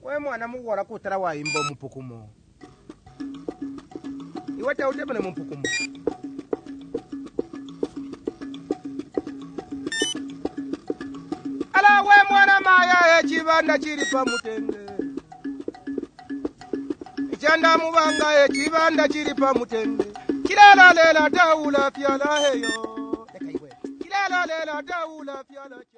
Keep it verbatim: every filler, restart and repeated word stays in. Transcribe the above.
we mwana muwora kutara wa imbo mupukumo iwata utebane mupukumo ala we mwana maya echibanda chiri pa mutende ichanda mubanga echibanda chiri pa mutende kilela lela taula pyala heyo kilela lela taula pyala